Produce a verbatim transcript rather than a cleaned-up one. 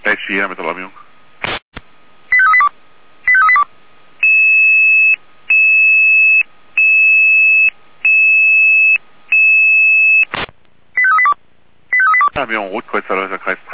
Egy figyelmet alamjunk. Camion úgy, hogy szervezek, ha ezt